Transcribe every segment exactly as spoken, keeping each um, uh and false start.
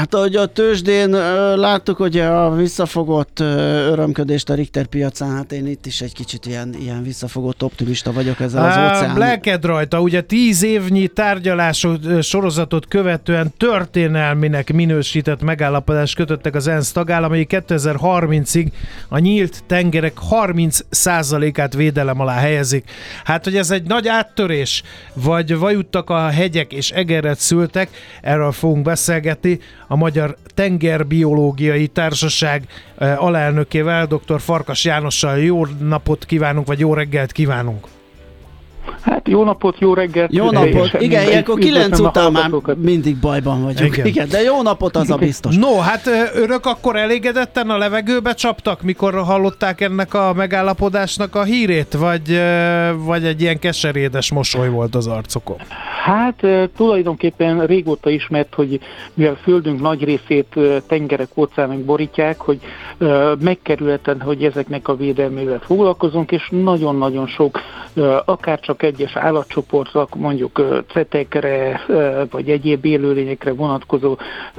Hát ahogy a tőzsdén ö, láttuk, hogy a visszafogott ö, örömködést a Richter piacán, hát én itt is egy kicsit ilyen, ilyen visszafogott optimista vagyok ezzel az óceán. Lelked rajta, ugye tíz évnyi tárgyalások sorozatot követően történelminek minősített megállapodást kötöttek az ENSZ tagállamai. kétezer-harmincig a nyílt tengerek harminc százalékát védelem alá helyezik. Hát, hogy ez egy nagy áttörés, vagy vajuttak a hegyek és egeret szültek, erről fogunk beszélgetni a Magyar Tengerbiológiai Társaság alelnökével, dr. Farkas Jánossal. Jó napot kívánunk, vagy jó reggelt kívánunk! Hát jó napot, jó reggelt! Jó napot! Igen, ilyenkor kilenc után már mindig bajban vagyunk. Igen. Igen, de jó napot, az a biztos. No, hát önök akkor elégedetten a levegőbe csaptak, mikor hallották ennek a megállapodásnak a hírét, vagy, vagy egy ilyen keserédes mosoly volt az arcokon? Hát tulajdonképpen régóta ismert, hogy mivel Földünk nagy részét tengerek, óceánok borítják, hogy megkerülhetetlen, hogy ezeknek a védelmével foglalkozunk, és nagyon-nagyon sok, akár csak egyes állatcsoportok, mondjuk cetekre, vagy egyéb élőlényekre vonatkozó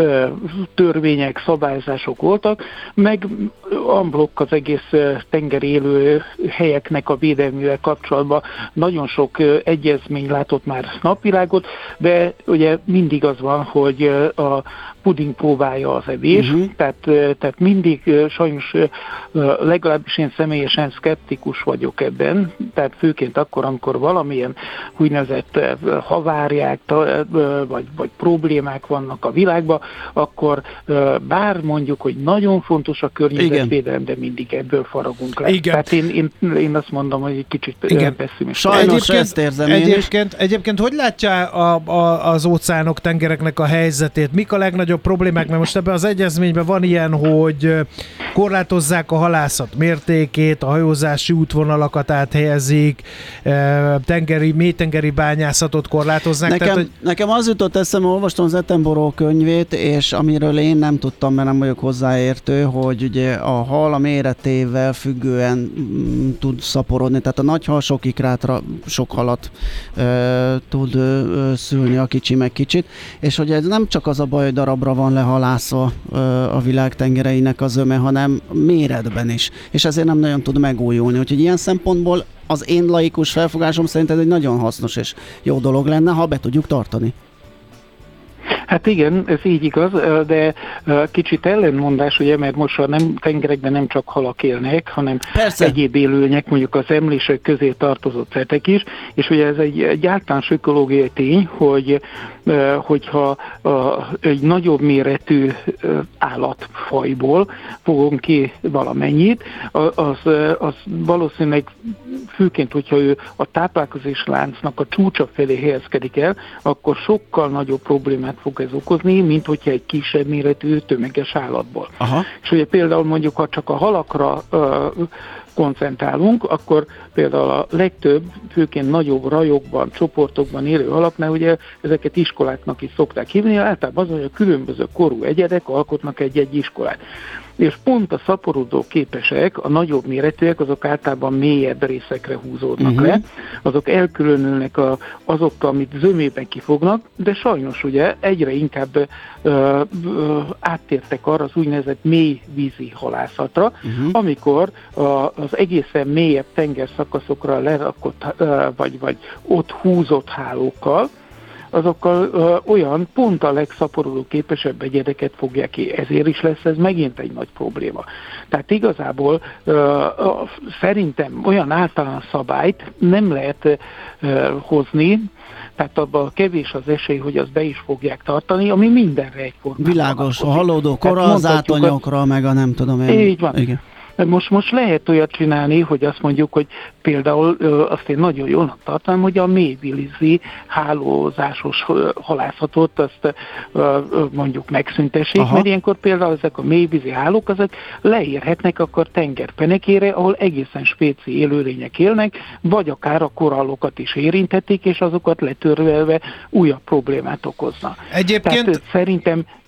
törvények, szabályzások voltak, meg amblokk az egész tengeri élő helyeknek a védelmével kapcsolatban nagyon sok egyezmény látott már napvilágot, de ugye mindig az van, hogy a puding próbálja az evés, uh-huh. tehát, tehát mindig sajnos legalábbis én személyesen szkeptikus vagyok ebben, tehát főként akkor, amikor valamilyen úgynevezett haváriák vagy, vagy problémák vannak a világban, akkor bár mondjuk, hogy nagyon fontos a környezetvédelem, de mindig ebből faragunk le. Igen. Tehát én, én, én azt mondom, hogy egy kicsit pessimista. Sajnos ezt érzem én egyébként, egyébként hogy látja a, a, az óceánok, tengereknek a helyzetét? Mik a legnagyobb problémák? Mert most ebben az egyezményben van ilyen, hogy korlátozzák a halászat mértékét, a hajózási útvonalakat áthelyezik, tengeri, mélytengeri bányászatot korlátozzák. Nekem, tehát, hogy... nekem az jutott eszembe, olvastam az Attenborough könyvét, és amiről én nem tudtam, mert nem vagyok hozzáértő, hogy ugye a hal a méretével függően mm, tud szaporodni, tehát a nagy hal sok ikrátra, sok halat e, tud e, szülni, a kicsi meg kicsit, és hogy ez nem csak az a baj, hogy darabra van lehalászva e, a világ tengereinek a zöme, hanem méretben is, és ezért nem nagyon tud megújulni, úgyhogy ilyen szempontból az én laikus felfogásom szerint ez egy nagyon hasznos és jó dolog lenne, ha be tudjuk tartani. Hát igen, ez így igaz, de kicsit ellenmondás, ugye, mert most a nem, tengerekben nem csak halak élnek, hanem Persze. egyéb élőlények, mondjuk az emlősök közé tartozott cetek is, és ugye ez egy, egy általános ökológiai tény, hogy hogyha egy nagyobb méretű állatfajból fogunk ki valamennyit, az, az valószínűleg főként, hogyha ő a táplálkozási láncnak a csúcsa felé helyezkedik el, akkor sokkal nagyobb problémát fog ez okozni, mint hogyha egy kisebb méretű tömeges állatból. Aha. És ugye például mondjuk, ha csak a halakra uh, koncentrálunk, akkor például a legtöbb, főként nagyobb rajokban, csoportokban élő halaknál ugye ezeket iskoláknak is szokták hívni, általában az, hogy a különböző korú egyedek alkotnak egy-egy iskolát. És pont a szaporodó képesek, a nagyobb méretűek, azok általában mélyebb részekre húzódnak uh-huh. le, azok elkülönülnek a, azokkal, amit zömében kifognak, de sajnos ugye egyre inkább ö, ö, áttértek arra az úgynevezett mély vízi halászatra, uh-huh. amikor a, az egészen mélyebb tengerszakaszokra lerakott, ö, vagy, vagy ott húzott hálókkal, azokkal ö, olyan pont a legszaporodó képesebb egyedeket fogják ki. Ezért is lesz ez megint egy nagy probléma. Tehát igazából ö, ö, szerintem olyan általános szabályt nem lehet ö, hozni, tehát abban kevés az esély, hogy azt be is fogják tartani, ami mindenre egyformán. Világos, a halódó kora, az átanyagokra, a... meg a nem tudom én. Így van. Igen. Most, most lehet olyat csinálni, hogy azt mondjuk, hogy például azt én nagyon jónak tartom, hogy a mélyvízi hálózásos halászatot azt mondjuk megszüntessék, Aha. mert ilyenkor például ezek a mélyvízi hálók, ezek leérhetnek akkor tengerpenekére, ahol egészen spéci élőlények élnek, vagy akár a korallokat is érinthetik, és azokat letörölve újabb problémát okozna. Egyébként... Tehát szerintem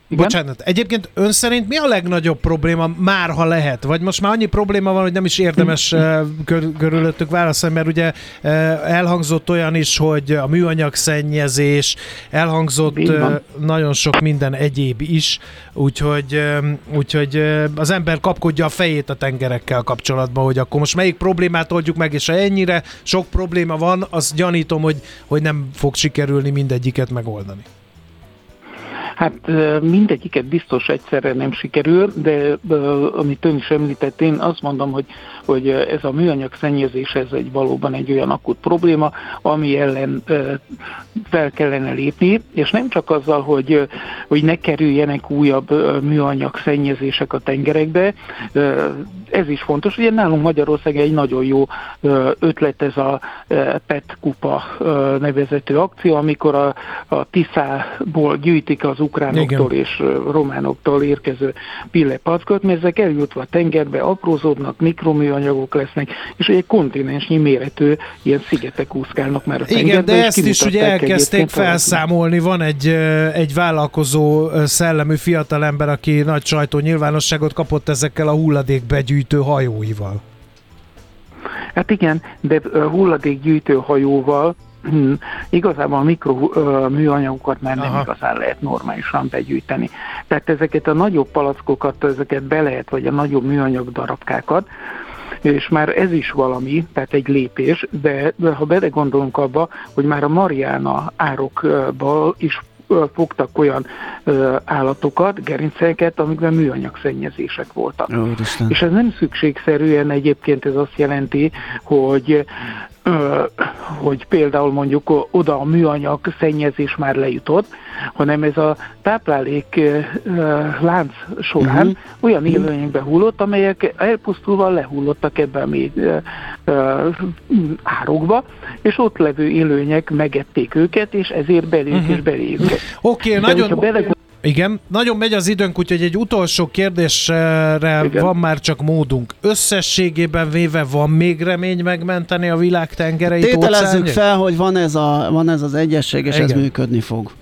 Igen? Bocsánat, egyébként ön szerint mi a legnagyobb probléma, már ha lehet? Vagy most már annyi probléma van, hogy nem is érdemes kör, körülöttük válaszolni, mert ugye elhangzott olyan is, hogy a műanyag szennyezés, elhangzott nagyon sok minden egyéb is, úgyhogy, úgyhogy az ember kapkodja a fejét a tengerekkel kapcsolatban, hogy akkor most melyik problémát oldjuk meg, és ha ennyire sok probléma van, azt gyanítom, hogy, hogy nem fog sikerülni mindegyiket megoldani. Hát mindegyiket biztos egyszerre nem sikerül, de amit ön is említett, én azt mondom, hogy, hogy ez a műanyag szennyezés, ez egy valóban egy olyan akut probléma, ami ellen fel kellene lépni, és nem csak azzal, hogy, hogy ne kerüljenek újabb műanyag szennyezések a tengerekbe, ez is fontos. Ugye nálunk Magyarország egy nagyon jó ötlet ez a pé é té kupa nevezető akció, amikor a, a Tiszából gyűjtik az ukránoktól Igen. és románoktól érkező pillepackot, mert ezek eljutva a tengerbe aprózódnak, mikroműanyagok lesznek, és egy kontinensnyi méretű ilyen szigetek úszkálnak már a tengerbe. Igen, de ezt is ugye elkezdték felszámolni. Van egy, egy vállalkozó szellemű fiatalember, aki nagy sajtónyilvánosságot kapott ezekkel a hulladékbegyűjtő hajóival. Hát igen, de hulladékgyűjtő hajóval Hmm. Igazából a mikroműanyagokat már nem Aha. igazán lehet normálisan begyűjteni. Tehát ezeket a nagyobb palackokat, ezeket be lehet, vagy a nagyobb műanyag darabkákat, és már ez is valami, tehát egy lépés, de, de ha belegondolunk abba, hogy már a Mariana árokból is fogtak olyan ö, állatokat, gerinceket, amikben műanyag szennyezések voltak. Ó, és ez nem szükségszerűen egyébként ez azt jelenti, hogy Ö, hogy például mondjuk oda a műanyag szennyezés már lejutott, hanem ez a táplálék ö, lánc során uh-huh. olyan élőlényekbe hullott, amelyek elpusztulva lehullottak ebbe a mély ö, ö, árokba, és ott levő élőlények megették őket, és ezért beléjük uh-huh. és beléjük. Oké, okay, nagyon... Beleg... Igen, nagyon megy az időnk, úgyhogy egy utolsó kérdésre Igen. van már csak módunk. Összességében véve van még remény megmenteni a világ tengereit? Tételezzük fel, hogy van ez, a, van ez az egyesség, és Igen. ez működni fog.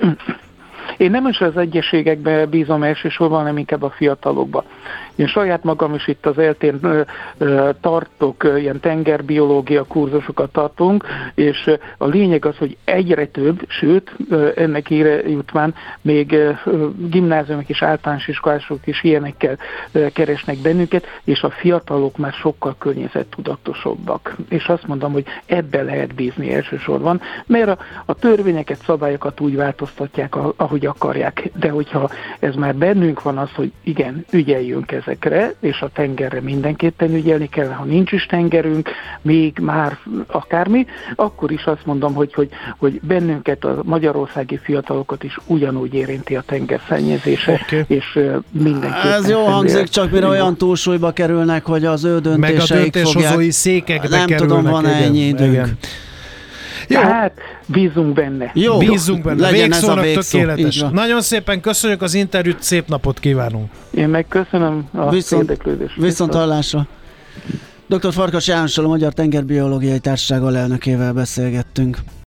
Én nem is az egyességekbe bízom elsősorban, hanem inkább a fiatalokba. Én saját magam is itt az eltén tartok, ilyen tengerbiológia kurzusokat tartunk, és a lényeg az, hogy egyre több, sőt, ennek ére jutván még gimnáziumok és általános iskolások is ilyenekkel keresnek bennünket, és a fiatalok már sokkal környezettudatosabbak. És azt mondom, hogy ebbe lehet bízni elsősorban, mert a, a törvényeket, szabályokat úgy változtatják, ahogy akarják. De hogyha ez már bennünk van az, hogy igen, ügyeljünk ezekre, és a tengerre mindenképpen ügyelni kell, ha nincs is tengerünk, még már akármi, akkor is azt mondom, hogy, hogy, hogy bennünket, a magyarországi fiatalokat is ugyanúgy érinti a tengerszennyezése, okay. és mindenképpen... Ez jó hangzik, csak mire olyan túlsúlyba kerülnek, hogy az ő döntéseik fogják... Meg a döntéshozói székekbe nem kerülnek. Nem tudom, van ennyi időnk. Jó. Hát, bízunk benne. Jó, bízunk benne. Végszónak tökéletes. Nagyon szépen köszönjük az interjút, szép napot kívánunk. Én meg köszönöm a viszont, érdeklődést. Viszont hallásra. doktor Farkas Jánossal, a Magyar Tengerbiológiai Társaság alelnökével beszélgettünk.